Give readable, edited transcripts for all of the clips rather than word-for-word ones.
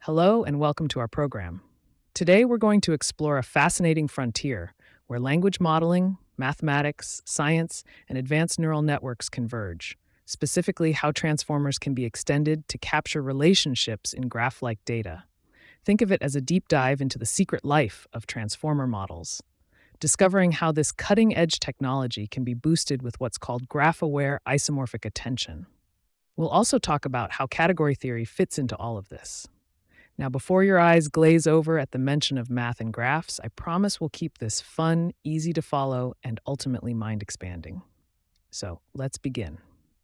Hello and welcome to our program. Today we're going to explore a fascinating frontier where language modeling, mathematics, science, and advanced neural networks converge, specifically how transformers can be extended to capture relationships in graph like data. Think of it as a deep dive into the secret life of transformer models, discovering how this cutting edge technology can be boosted with what's called graph aware isomorphic attention. We'll also talk about how category theory fits into all of this. Now, before your eyes glaze over at the mention of math and graphs, I promise we'll keep this fun, easy to follow, and ultimately mind expanding. So, let's begin.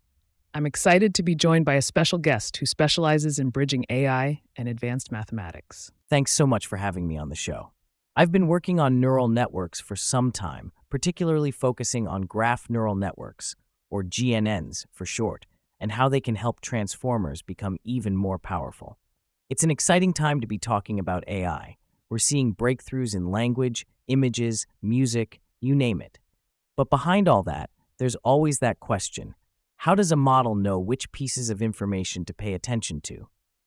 I'm excited to be joined by a special guest who specializes in bridging AI and advanced mathematics. Thanks so much for having me on the show. I've been working on neural networks for some time, particularly focusing on graph neural networks, or GNNs for short, and how they can help transformers become even more powerful. It's an exciting time to be talking about AI. We're seeing breakthroughs in language, images, music, you name it. But behind all that, there's always that question: how does a model know which pieces of information to pay attention to?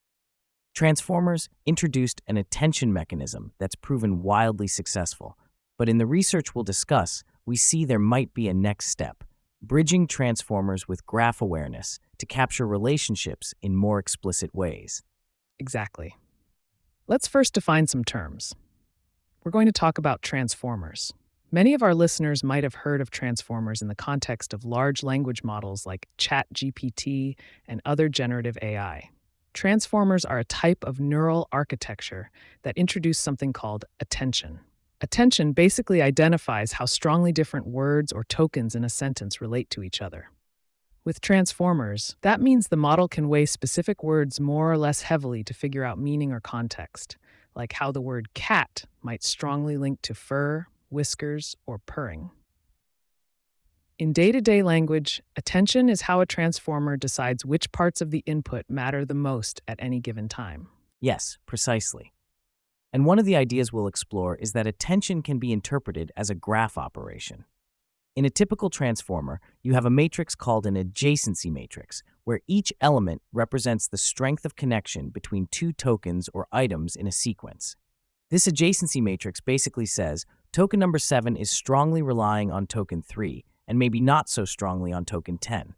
Transformers introduced an attention mechanism that's proven wildly successful, but in the research we'll discuss, we see there might be a next step: bridging transformers with graph awareness to capture relationships in more explicit ways. Exactly. Let's first define some terms. We're going to talk about transformers. Many of our listeners might have heard of transformers in the context of large language models like ChatGPT and other generative AI. Transformers are a type of neural architecture that introduce something called attention. Attention basically identifies how strongly different words or tokens in a sentence relate to each other. With transformers, that means the model can weigh specific words more or less heavily to figure out meaning or context, like how the word cat might strongly link to fur, whiskers, or purring. In day-to-day language, attention is how a transformer decides which parts of the input matter the most at any given time. Yes, precisely. And one of the ideas we'll explore is that attention can be interpreted as a graph operation. In a typical transformer, you have a matrix called an adjacency matrix, where each element represents the strength of connection between two tokens or items in a sequence. This adjacency matrix basically says token number 7 is strongly relying on token 3 and maybe not so strongly on token 10.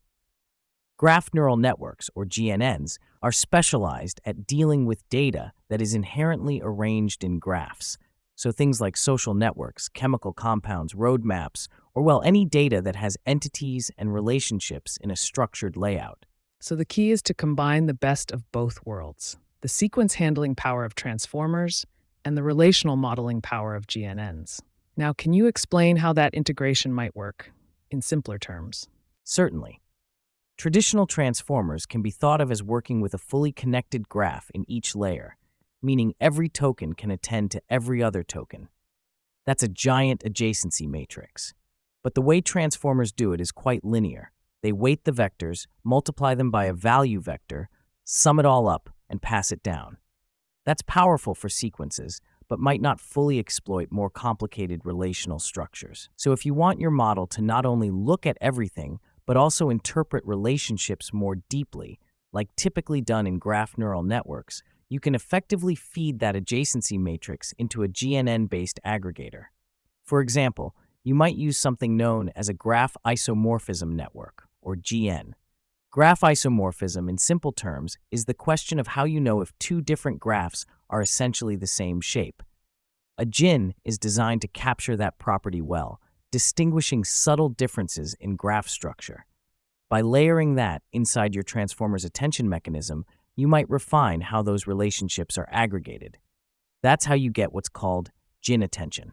Graph neural networks, or GNNs, are specialized at dealing with data that is inherently arranged in graphs. So things like social networks, chemical compounds, roadmaps, or well, any data that has entities and relationships in a structured layout. So the key is to combine the best of both worlds: the sequence handling power of transformers and the relational modeling power of GNNs. Now, can you explain how that integration might work in simpler terms? Certainly. Traditional transformers can be thought of as working with a fully connected graph in each layer, meaning every token can attend to every other token. That's a giant adjacency matrix. But the way transformers do it is quite linear. They weight the vectors, multiply them by a value vector, sum it all up, and pass it down. That's powerful for sequences, but might not fully exploit more complicated relational structures. So if you want your model to not only look at everything, but also interpret relationships more deeply, like typically done in graph neural networks, you can effectively feed that adjacency matrix into a GNN-based aggregator. For example, you might use something known as a graph isomorphism network, or GN. Graph isomorphism, in simple terms, is the question of how you know if two different graphs are essentially the same shape. A GIN is designed to capture that property well, distinguishing subtle differences in graph structure. By layering that inside your transformer's attention mechanism, you might refine how those relationships are aggregated. That's how you get what's called GIN attention.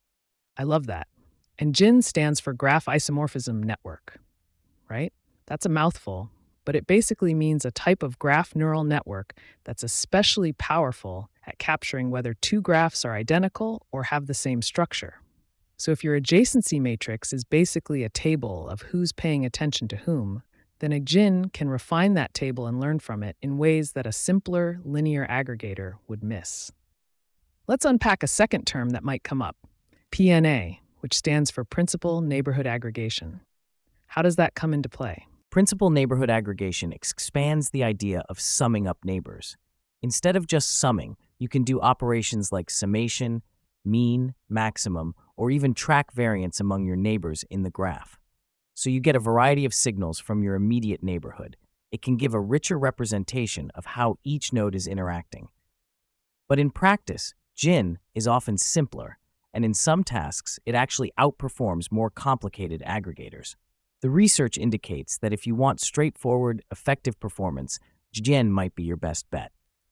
I love that. And GIN stands for Graph Isomorphism Network, right? That's a mouthful, but it basically means a type of graph neural network that's especially powerful at capturing whether two graphs are identical or have the same structure. So if your adjacency matrix is basically a table of who's paying attention to whom, then a GIN can refine that table and learn from it in ways that a simpler linear aggregator would miss. Let's unpack a second term that might come up: PNA, which stands for Principal Neighborhood Aggregation. How does that come into play? Principal neighborhood aggregation expands the idea of summing up neighbors. Instead of just summing, you can do operations like summation, mean, maximum, or even track variance among your neighbors in the graph. So you get a variety of signals from your immediate neighborhood. It can give a richer representation of how each node is interacting. But in practice, GIN is often simpler, and in some tasks, it actually outperforms more complicated aggregators. The research indicates that if you want straightforward, effective performance, GIN might be your best bet.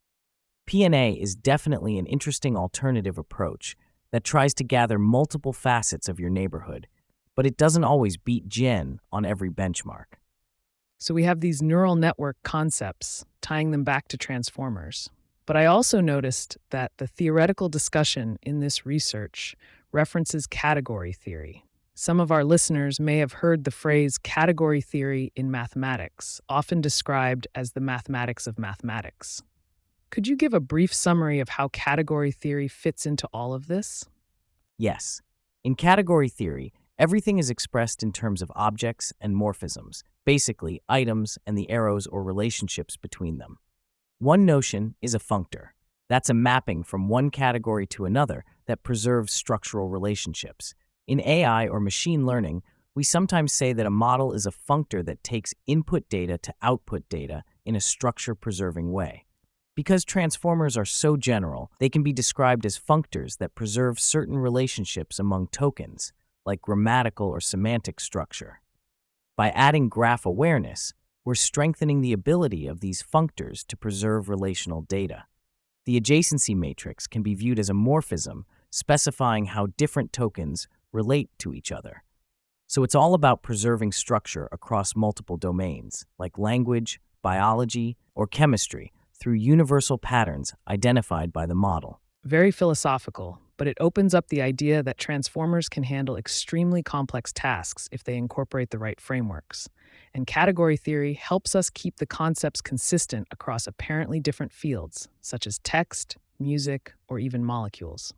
PNA is definitely an interesting alternative approach that tries to gather multiple facets of your neighborhood, but it doesn't always beat GIN on every benchmark. So we have these neural network concepts, tying them back to transformers. But I also noticed that the theoretical discussion in this research references category theory. Some of our listeners may have heard the phrase category theory in mathematics, often described as the mathematics of mathematics. Could you give a brief summary of how category theory fits into all of this? Yes, in category theory, everything is expressed in terms of objects and morphisms, basically items and the arrows or relationships between them. One notion is a functor. That's a mapping from one category to another that preserves structural relationships. In AI or machine learning, we sometimes say that a model is a functor that takes input data to output data in a structure-preserving way. Because transformers are so general, they can be described as functors that preserve certain relationships among tokens, like grammatical or semantic structure. By adding graph awareness, we're strengthening the ability of these functors to preserve relational data. The adjacency matrix can be viewed as a morphism, specifying how different tokens relate to each other. So it's all about preserving structure across multiple domains, like language, biology, or chemistry, through universal patterns identified by the model. Very philosophical, but it opens up the idea that transformers can handle extremely complex tasks if they incorporate the right frameworks. And category theory helps us keep the concepts consistent across apparently different fields, such as text, music, or even molecules.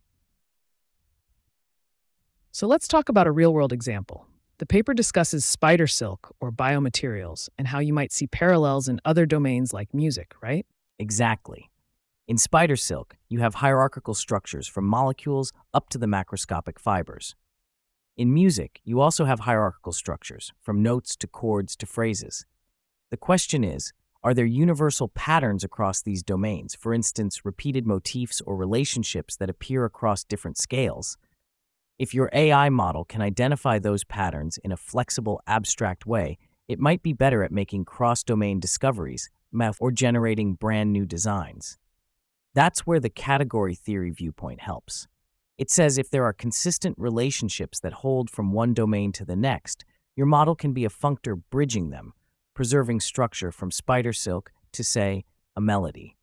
So let's talk about a real-world example. The paper discusses spider silk or biomaterials and how you might see parallels in other domains like music, right? Exactly. In spider silk, you have hierarchical structures from molecules up to the macroscopic fibers. In music, you also have hierarchical structures, from notes to chords to phrases. The question is, are there universal patterns across these domains, for instance, repeated motifs or relationships that appear across different scales? If your AI model can identify those patterns in a flexible, abstract way, it might be better at making cross-domain discoveries or generating brand new designs. That's where the category theory viewpoint helps. It says if there are consistent relationships that hold from one domain to the next, your model can be a functor bridging them, preserving structure from spider silk to, say, a melody.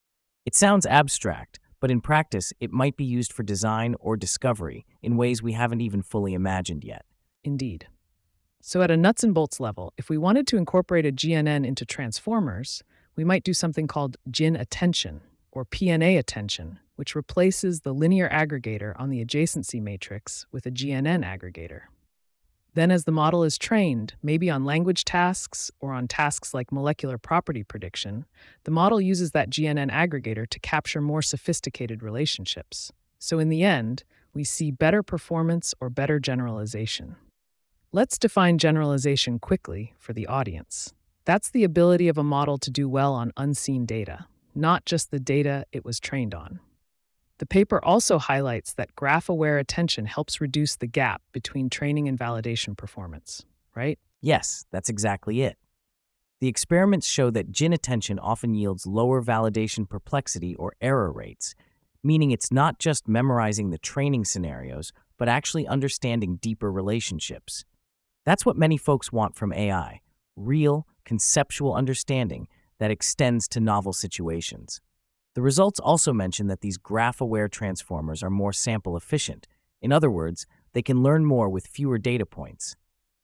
It sounds abstract, but in practice, it might be used for design or discovery in ways we haven't even fully imagined yet. Indeed. So at a nuts and bolts level, if we wanted to incorporate a GNN into transformers, we might do something called GIN attention, or PNA attention, which replaces the linear aggregator on the adjacency matrix with a GNN aggregator. Then as the model is trained, maybe on language tasks or on tasks like molecular property prediction, the model uses that GNN aggregator to capture more sophisticated relationships. So in the end, we see better performance or better generalization. Let's define generalization quickly for the audience. That's the ability of a model to do well on unseen data, not just the data it was trained on. The paper also highlights that graph-aware attention helps reduce the gap between training and validation performance, right? Yes, that's exactly it. The experiments show that GIN attention often yields lower validation perplexity or error rates, meaning it's not just memorizing the training scenarios, but actually understanding deeper relationships. That's what many folks want from AI, real, conceptual understanding that extends to novel situations. The results also mention that these graph-aware transformers are more sample efficient. In other words, they can learn more with fewer data points.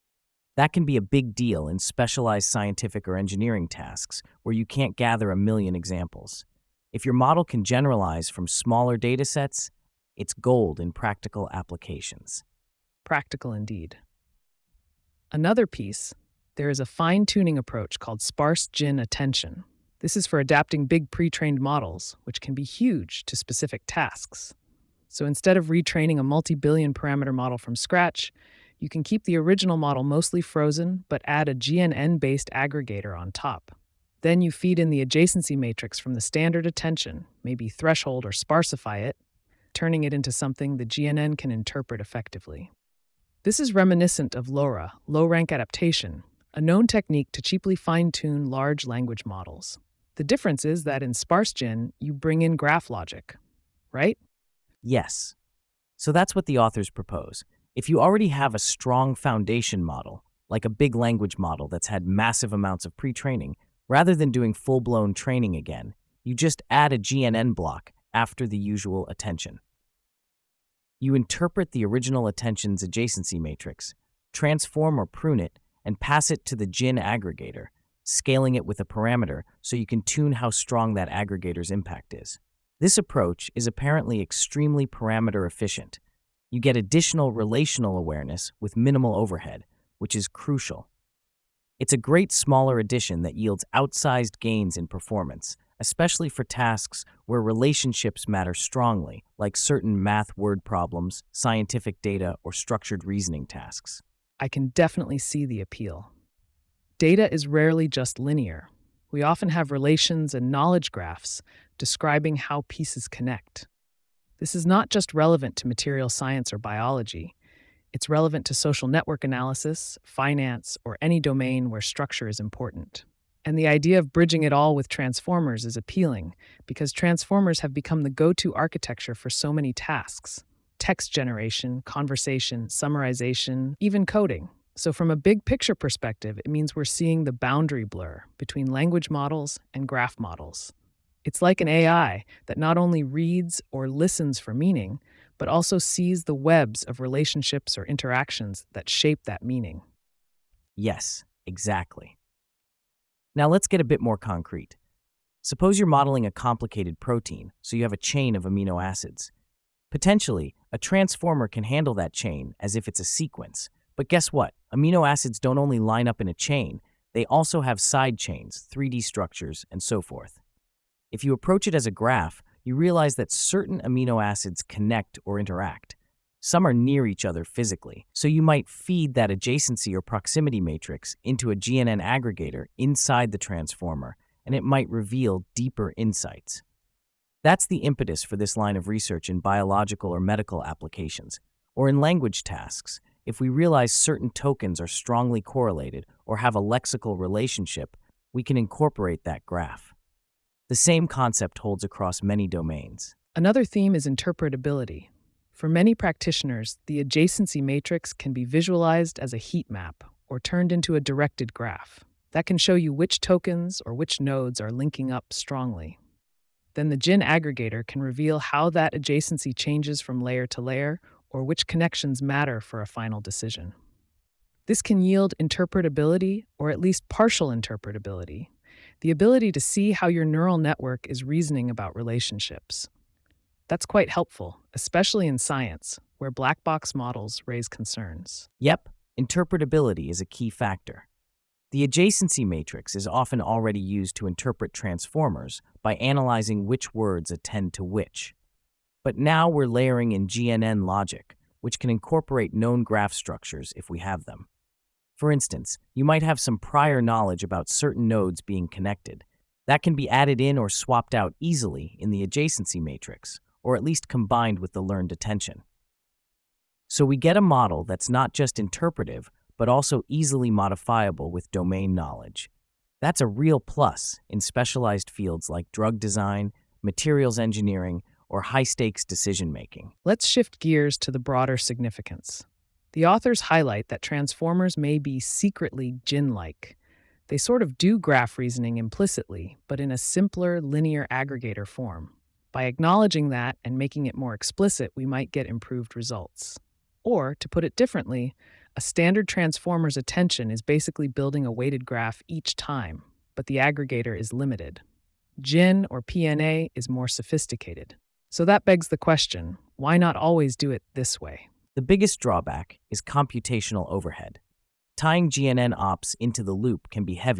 That can be a big deal in specialized scientific or engineering tasks where you can't gather a million examples. If your model can generalize from smaller data sets, it's gold in practical applications. Practical indeed. Another piece, there is a fine-tuning approach called sparse GIN attention. This is for adapting big pre-trained models, which can be huge, to specific tasks. So instead of retraining a multi-billion parameter model from scratch, you can keep the original model mostly frozen, but add a GNN-based aggregator on top. Then you feed in the adjacency matrix from the standard attention, maybe threshold or sparsify it, turning it into something the GNN can interpret effectively. This is reminiscent of LoRA, low-rank adaptation, a known technique to cheaply fine-tune large language models. The difference is that in SparseGen, you bring in graph logic, right? Yes. So that's what the authors propose. If you already have a strong foundation model, like a big language model that's had massive amounts of pre-training, rather than doing full-blown training again, you just add a GNN block after the usual attention. You interpret the original attention's adjacency matrix, transform or prune it, and pass it to the GIN aggregator, scaling it with a parameter so you can tune how strong that aggregator's impact is. This approach is apparently extremely parameter efficient. You get additional relational awareness with minimal overhead, which is crucial. It's a great smaller addition that yields outsized gains in performance, especially for tasks where relationships matter strongly, like certain math word problems, scientific data, or structured reasoning tasks. I can definitely see the appeal. Data is rarely just linear. We often have relations and knowledge graphs describing how pieces connect. This is not just relevant to material science or biology. It's relevant to social network analysis, finance, or any domain where structure is important. And the idea of bridging it all with transformers is appealing because transformers have become the go-to architecture for so many tasks: text generation, conversation, summarization, even coding. So from a big picture perspective, it means we're seeing the boundary blur between language models and graph models. It's like an AI that not only reads or listens for meaning, but also sees the webs of relationships or interactions that shape that meaning. Yes, exactly. Now let's get a bit more concrete. Suppose you're modeling a complicated protein, so you have a chain of amino acids. Potentially, a transformer can handle that chain as if it's a sequence. But guess what? Amino acids don't only line up in a chain, they also have side chains, 3D structures, and so forth. If you approach it as a graph, you realize that certain amino acids connect or interact. Some are near each other physically, so you might feed that adjacency or proximity matrix into a GNN aggregator inside the transformer, and it might reveal deeper insights. That's the impetus for this line of research in biological or medical applications, or in language tasks. If we realize certain tokens are strongly correlated or have a lexical relationship, we can incorporate that graph. The same concept holds across many domains. Another theme is interpretability. For many practitioners, the adjacency matrix can be visualized as a heat map or turned into a directed graph. That can show you which tokens or which nodes are linking up strongly. Then the GIN aggregator can reveal how that adjacency changes from layer to layer or which connections matter for a final decision. This can yield interpretability, or at least partial interpretability, the ability to see how your neural network is reasoning about relationships. That's quite helpful, especially in science, where black box models raise concerns. Yep, interpretability is a key factor. The adjacency matrix is often already used to interpret transformers by analyzing which words attend to which. But now we're layering in GNN logic, which can incorporate known graph structures if we have them. For instance, you might have some prior knowledge about certain nodes being connected. That can be added in or swapped out easily in the adjacency matrix, or at least combined with the learned attention. So we get a model that's not just interpretive, but also easily modifiable with domain knowledge. That's a real plus in specialized fields like drug design, materials engineering, or high-stakes decision-making. Let's shift gears to the broader significance. The authors highlight that transformers may be secretly GIN-like. They sort of do graph reasoning implicitly, but in a simpler linear aggregator form. By acknowledging that and making it more explicit, we might get improved results. Or, to put it differently, a standard transformer's attention is basically building a weighted graph each time, but the aggregator is limited. GIN or PNA is more sophisticated. So that begs the question, why not always do it this way? The biggest drawback is computational overhead. Tying GNN ops into the loop can be heavier,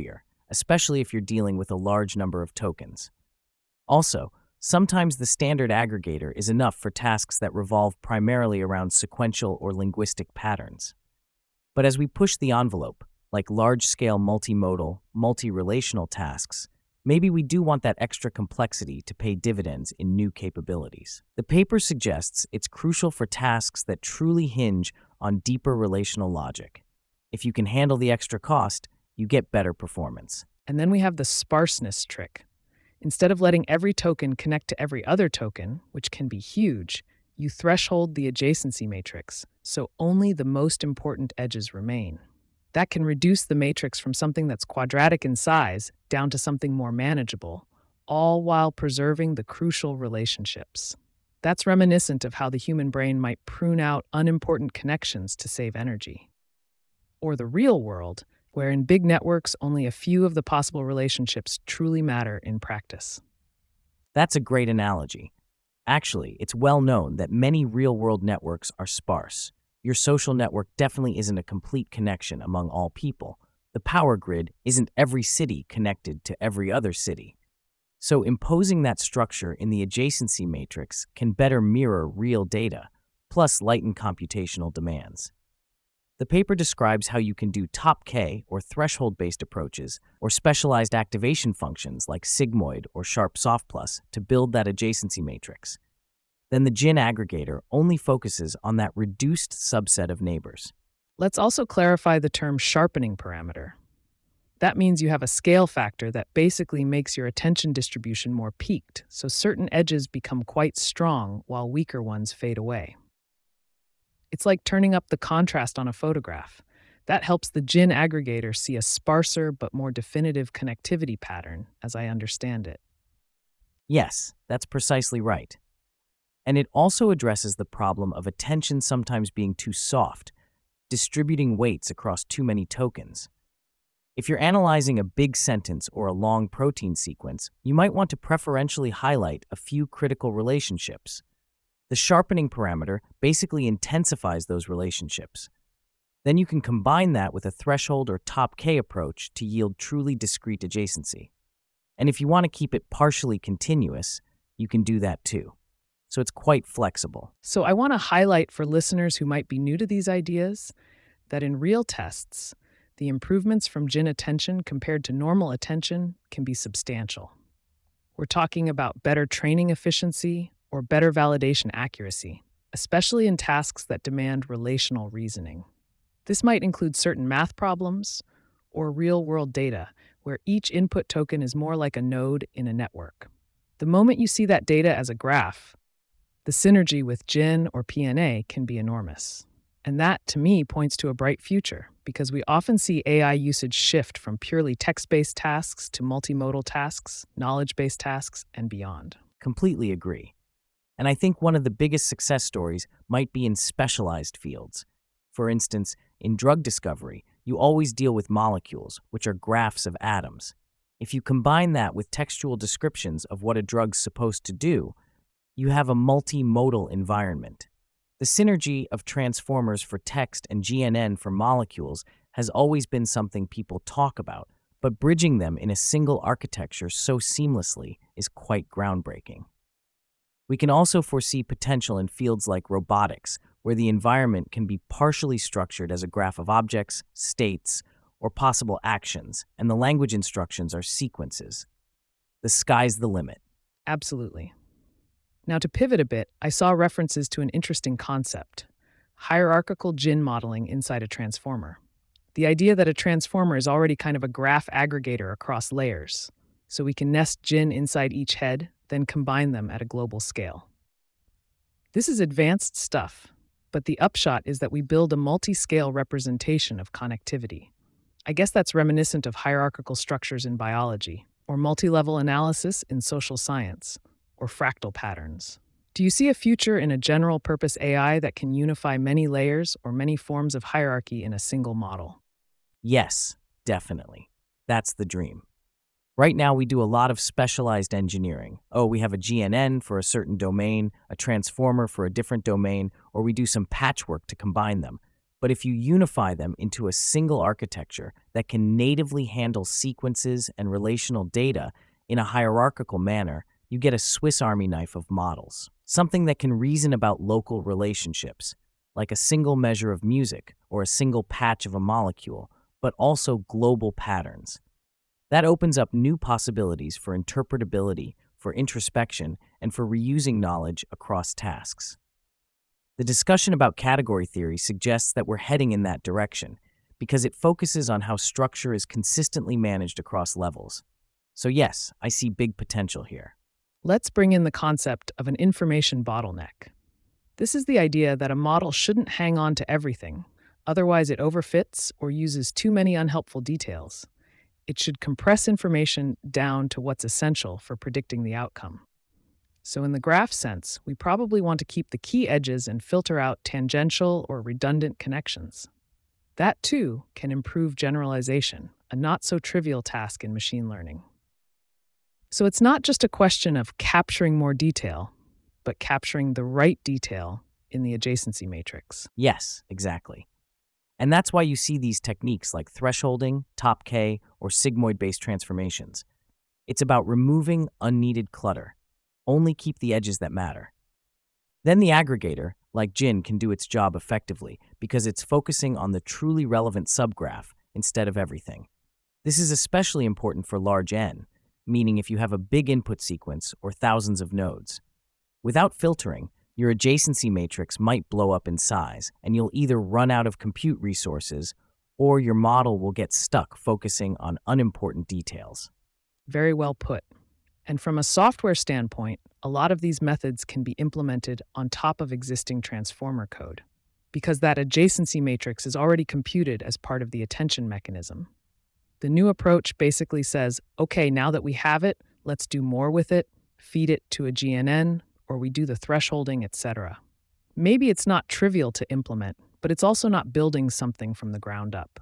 especially if you're dealing with a large number of tokens. Also, sometimes the standard aggregator is enough for tasks that revolve primarily around sequential or linguistic patterns. But as we push the envelope, like large-scale multimodal, multi-relational tasks, maybe we do want that extra complexity to pay dividends in new capabilities. The paper suggests it's crucial for tasks that truly hinge on deeper relational logic. If you can handle the extra cost, you get better performance. And then we have the sparseness trick. Instead of letting every token connect to every other token, which can be huge, you threshold the adjacency matrix, so only the most important edges remain. That can reduce the matrix from something that's quadratic in size down to something more manageable, all while preserving the crucial relationships. That's reminiscent of how the human brain might prune out unimportant connections to save energy. Or the real world, where in big networks only a few of the possible relationships truly matter in practice. That's a great analogy. Actually, it's well known that many real-world networks are sparse. Your social network definitely isn't a complete connection among all people. The power grid isn't every city connected to every other city. So imposing that structure in the adjacency matrix can better mirror real data, plus lighten computational demands. The paper describes how you can do top K or threshold-based approaches or specialized activation functions like sigmoid or sharp soft plus to build that adjacency matrix. Then the GIN aggregator only focuses on that reduced subset of neighbors. Let's also clarify the term sharpening parameter. That means you have a scale factor that basically makes your attention distribution more peaked, so certain edges become quite strong while weaker ones fade away. It's like turning up the contrast on a photograph. That helps the GIN aggregator see a sparser but more definitive connectivity pattern, as I understand it. Yes, that's precisely right. And it also addresses the problem of attention sometimes being too soft, distributing weights across too many tokens. If you're analyzing a big sentence or a long protein sequence, you might want to preferentially highlight a few critical relationships. The sharpening parameter basically intensifies those relationships. Then you can combine that with a threshold or top K approach to yield truly discrete adjacency. And if you want to keep it partially continuous, you can do that too. So it's quite flexible. So I want to highlight for listeners who might be new to these ideas that in real tests, the improvements from GIN attention compared to normal attention can be substantial. We're talking about better training efficiency or better validation accuracy, especially in tasks that demand relational reasoning. This might include certain math problems or real-world data where each input token is more like a node in a network. The moment you see that data as a graph, the synergy with GIN or PNA can be enormous. And that, to me, points to a bright future because we often see AI usage shift from purely text-based tasks to multimodal tasks, knowledge-based tasks, and beyond. Completely agree. And I think one of the biggest success stories might be in specialized fields. For instance, in drug discovery, you always deal with molecules, which are graphs of atoms. If you combine that with textual descriptions of what a drug's supposed to do, you have a multimodal environment. The synergy of transformers for text and GNN for molecules has always been something people talk about, but bridging them in a single architecture so seamlessly is quite groundbreaking. We can also foresee potential in fields like robotics, where the environment can be partially structured as a graph of objects, states, or possible actions, and the language instructions are sequences. The sky's the limit. Absolutely. Now, to pivot a bit, I saw references to an interesting concept: hierarchical GIN modeling inside a transformer. The idea that a transformer is already kind of a graph aggregator across layers, so we can nest GIN inside each head, then combine them at a global scale. This is advanced stuff, but the upshot is that we build a multi-scale representation of connectivity. I guess that's reminiscent of hierarchical structures in biology, or multi-level analysis in social science, or fractal patterns. Do you see a future in a general-purpose AI that can unify many layers or many forms of hierarchy in a single model? Yes, definitely. That's the dream. Right now, we do a lot of specialized engineering. Oh, we have a GNN for a certain domain, a transformer for a different domain, or we do some patchwork to combine them. But if you unify them into a single architecture that can natively handle sequences and relational data in a hierarchical manner, you get a Swiss Army knife of models. Something that can reason about local relationships, like a single measure of music or a single patch of a molecule, but also global patterns. That opens up new possibilities for interpretability, for introspection, and for reusing knowledge across tasks. The discussion about category theory suggests that we're heading in that direction because it focuses on how structure is consistently managed across levels. So yes, I see big potential here. Let's bring in the concept of an information bottleneck. This is the idea that a model shouldn't hang on to everything, otherwise it overfits or uses too many unhelpful details. It should compress information down to what's essential for predicting the outcome. So in the graph sense, we probably want to keep the key edges and filter out tangential or redundant connections. That too can improve generalization, a not so trivial task in machine learning. So it's not just a question of capturing more detail, but capturing the right detail in the adjacency matrix. Yes, exactly. And that's why you see these techniques like thresholding, top K, or sigmoid-based transformations. It's about removing unneeded clutter. Only keep the edges that matter. Then the aggregator, like GIN, can do its job effectively because it's focusing on the truly relevant subgraph instead of everything. This is especially important for large N, meaning if you have a big input sequence or thousands of nodes. Without filtering, your adjacency matrix might blow up in size, and you'll either run out of compute resources or your model will get stuck focusing on unimportant details. Very well put. And from a software standpoint, a lot of these methods can be implemented on top of existing transformer code, because that adjacency matrix is already computed as part of the attention mechanism. The new approach basically says, okay, now that we have it, let's do more with it, feed it to a GNN, or we do the thresholding, etc. Maybe it's not trivial to implement, but it's also not building something from the ground up.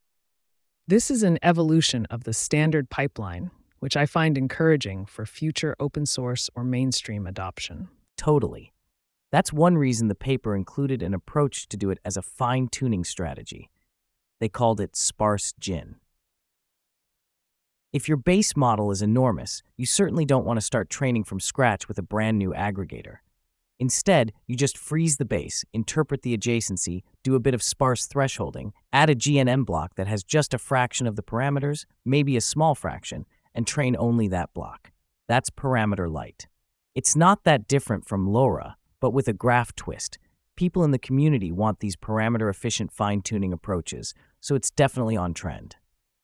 This is an evolution of the standard pipeline, which I find encouraging for future open source or mainstream adoption. Totally. That's one reason the paper included an approach to do it as a fine-tuning strategy. They called it sparse GIN. If your base model is enormous, you certainly don't want to start training from scratch with a brand new aggregator. Instead, you just freeze the base, interpret the adjacency, do a bit of sparse thresholding, add a GNN block that has just a fraction of the parameters, maybe a small fraction, and train only that block. That's parameter light. It's not that different from LoRa, but with a graph twist. People in the community want these parameter-efficient fine-tuning approaches, so it's definitely on trend.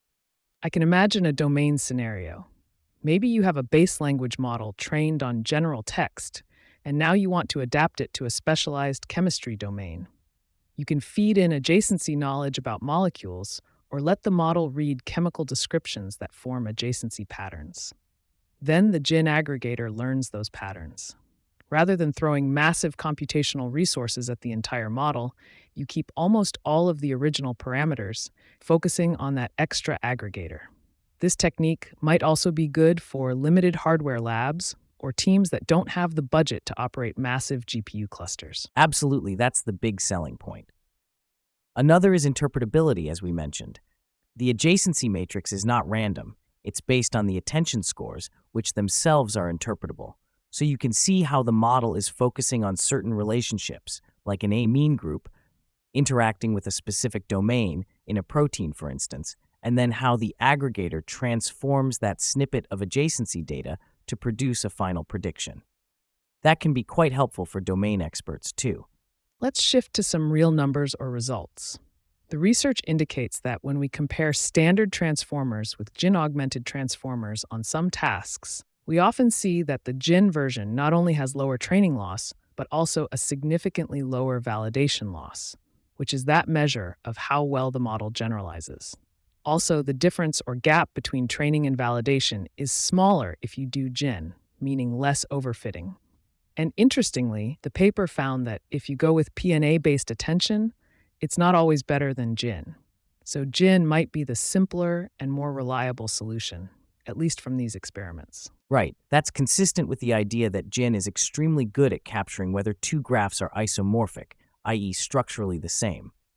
I can imagine a domain scenario. Maybe you have a base language model trained on general text, and now you want to adapt it to a specialized chemistry domain. You can feed in adjacency knowledge about molecules, or let the model read chemical descriptions that form adjacency patterns. Then the GIN aggregator learns those patterns. Rather than throwing massive computational resources at the entire model, you keep almost all of the original parameters, focusing on that extra aggregator. This technique might also be good for limited hardware labs or teams that don't have the budget to operate massive GPU clusters. Absolutely, that's the big selling point. Another is interpretability, as we mentioned. The adjacency matrix is not random. It's based on the attention scores, which themselves are interpretable. So you can see how the model is focusing on certain relationships, like an amine group, interacting with a specific domain in a protein, for instance, and then how the aggregator transforms that snippet of adjacency data to produce a final prediction. That can be quite helpful for domain experts, too. Let's shift to some real numbers or results. The research indicates that when we compare standard transformers with GIN-augmented transformers on some tasks, we often see that the GIN version not only has lower training loss, but also a significantly lower validation loss, which is that measure of how well the model generalizes. Also, the difference or gap between training and validation is smaller if you do GIN, meaning less overfitting. And interestingly, the paper found that if you go with PNA-based attention, it's not always better than GIN. So GIN might be the simpler and more reliable solution, at least from these experiments. Right, that's consistent with the idea that GIN is extremely good at capturing whether two graphs are isomorphic, i.e. structurally the same.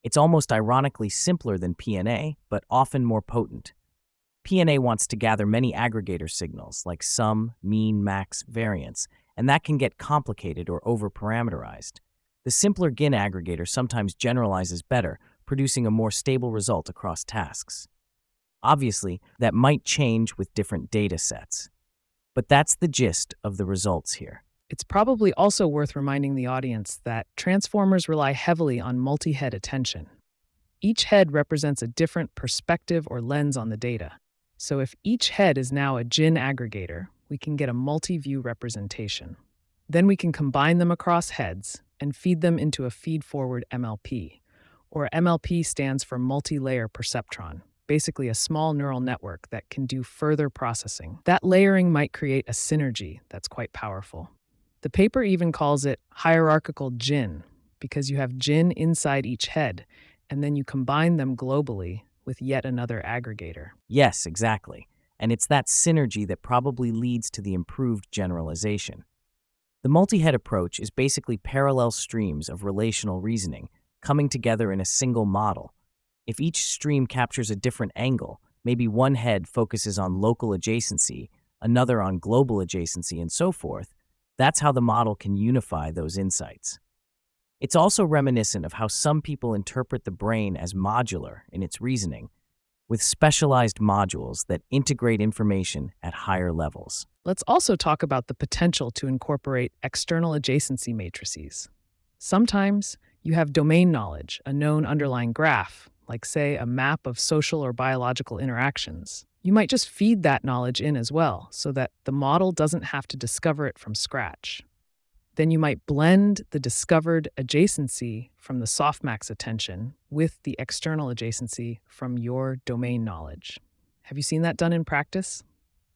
It's almost ironically simpler than PNA, but often more potent. PNA wants to gather many aggregator signals like sum, mean, max, variance, and that can get complicated or over-parameterized. The simpler GIN aggregator sometimes generalizes better, producing a more stable result across tasks. Obviously, that might change with different data sets. But that's the gist of the results here. It's probably also worth reminding the audience that transformers rely heavily on multi-head attention. Each head represents a different perspective or lens on the data. So if each head is now a GIN aggregator, we can get a multi-view representation. Then we can combine them across heads and feed them into a feed-forward MLP, or MLP stands for multi-layer perceptron, basically a small neural network that can do further processing. That layering might create a synergy that's quite powerful. The paper even calls it hierarchical GIN, because you have GIN inside each head, and then you combine them globally with yet another aggregator. Yes, exactly. And it's that synergy that probably leads to the improved generalization. The multi-head approach is basically parallel streams of relational reasoning coming together in a single model. If each stream captures a different angle, maybe one head focuses on local adjacency, another on global adjacency, and so forth, that's how the model can unify those insights. It's also reminiscent of how some people interpret the brain as modular in its reasoning, with specialized modules that integrate information at higher levels. Let's also talk about the potential to incorporate external adjacency matrices. Sometimes you have domain knowledge, a known underlying graph, like say a map of social or biological interactions. You might just feed that knowledge in as well, so that the model doesn't have to discover it from scratch. Then you might blend the discovered adjacency from the softmax attention with the external adjacency from your domain knowledge. Have you seen that done in practice?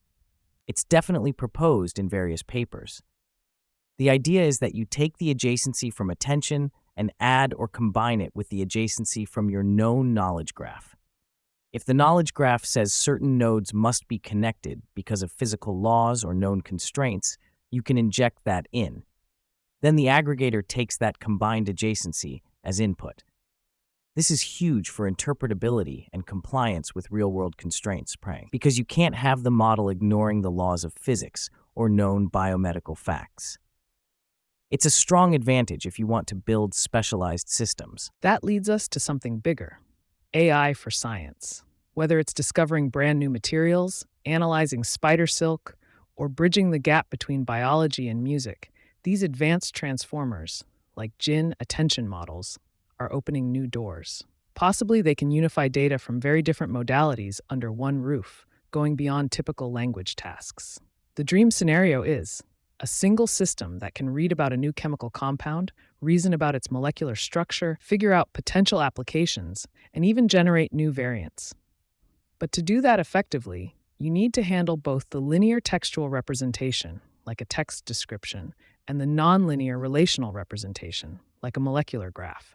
It's definitely proposed in various papers. The idea is that you take the adjacency from attention and add or combine it with the adjacency from your known knowledge graph. If the knowledge graph says certain nodes must be connected because of physical laws or known constraints, you can inject that in. Then the aggregator takes that combined adjacency as input. This is huge for interpretability and compliance with real-world constraints, because you can't have the model ignoring the laws of physics or known biomedical facts. It's a strong advantage if you want to build specialized systems. That leads us to something bigger: AI for science. Whether it's discovering brand new materials, analyzing spider silk, or bridging the gap between biology and music, these advanced transformers, like GIN attention models, are opening new doors. Possibly they can unify data from very different modalities under one roof, going beyond typical language tasks. The dream scenario is a single system that can read about a new chemical compound, reason about its molecular structure, figure out potential applications, and even generate new variants. But to do that effectively, you need to handle both the linear textual representation, like a text description, and the nonlinear relational representation, like a molecular graph.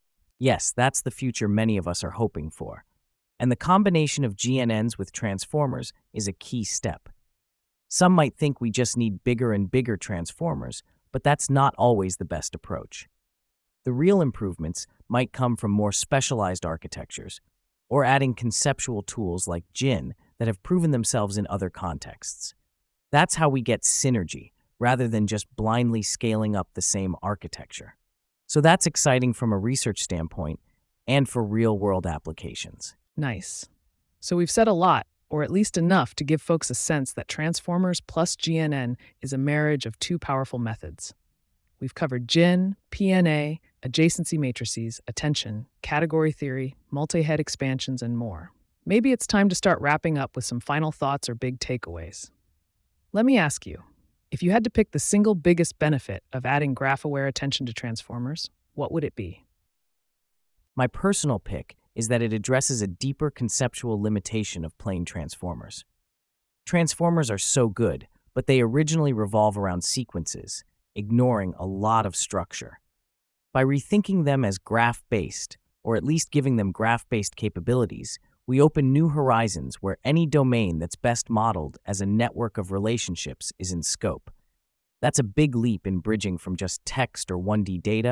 Yes, that's the future many of us are hoping for. And the combination of GNNs with transformers is a key step. Some might think we just need bigger and bigger transformers, but that's not always the best approach. The real improvements might come from more specialized architectures, or adding conceptual tools like GIN that have proven themselves in other contexts. That's how we get synergy, rather than just blindly scaling up the same architecture. So that's exciting from a research standpoint and for real-world applications. Nice. So we've said a lot, or at least enough to give folks a sense that transformers plus GNN is a marriage of two powerful methods. We've covered GIN, PNA, adjacency matrices, attention, category theory, multi-head expansions, and more. Maybe it's time to start wrapping up with some final thoughts or big takeaways. Let me ask you, if you had to pick the single biggest benefit of adding graph-aware attention to transformers, what would it be? My personal pick is that it addresses a deeper conceptual limitation of plain transformers. Transformers are so good, but they originally revolve around sequences, ignoring a lot of structure. By rethinking them as graph-based, or at least giving them graph-based capabilities, we open new horizons where any domain that's best modeled as a network of relationships is in scope. That's a big leap in bridging from just text or 1D data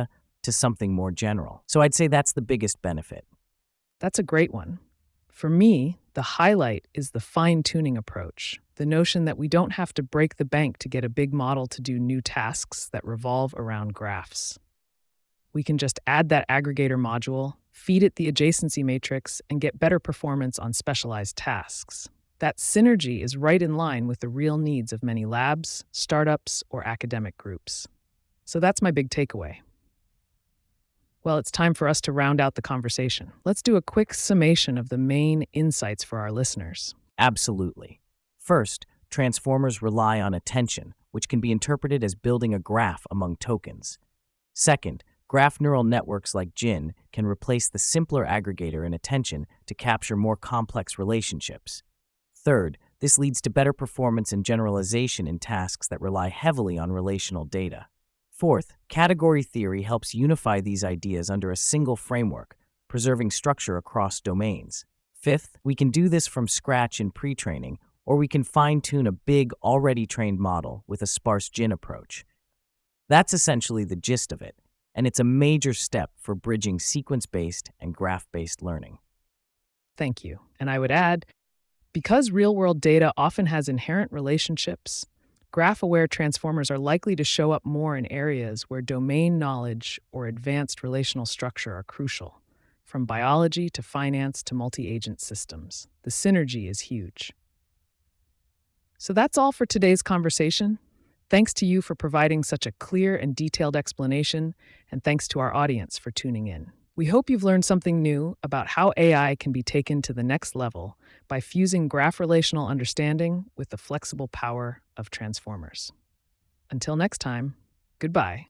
to something more general. So I'd say that's the biggest benefit. That's a great one. For me, the highlight is the fine-tuning approach, the notion that we don't have to break the bank to get a big model to do new tasks that revolve around graphs. We can just add that aggregator module, feed it the adjacency matrix, and get better performance on specialized tasks. That synergy is right in line with the real needs of many labs, startups, or academic groups. So that's my big takeaway. Well, it's time for us to round out the conversation. Let's do a quick summation of the main insights for our listeners. Absolutely. First, transformers rely on attention, which can be interpreted as building a graph among tokens. Second, graph neural networks like GIN can replace the simpler aggregator in attention to capture more complex relationships. Third, this leads to better performance and generalization in tasks that rely heavily on relational data. Fourth, category theory helps unify these ideas under a single framework, preserving structure across domains. Fifth, we can do this from scratch in pre-training, or we can fine-tune a big, already trained model with a sparse GIN approach. That's essentially the gist of it, and it's a major step for bridging sequence-based and graph-based learning. Thank you. And I would add, because real-world data often has inherent relationships, graph-aware transformers are likely to show up more in areas where domain knowledge or advanced relational structure are crucial, from biology to finance to multi-agent systems. The synergy is huge. So that's all for today's conversation. Thanks to you for providing such a clear and detailed explanation, and thanks to our audience for tuning in. We hope you've learned something new about how AI can be taken to the next level by fusing graph relational understanding with the flexible power of transformers. Until next time, goodbye.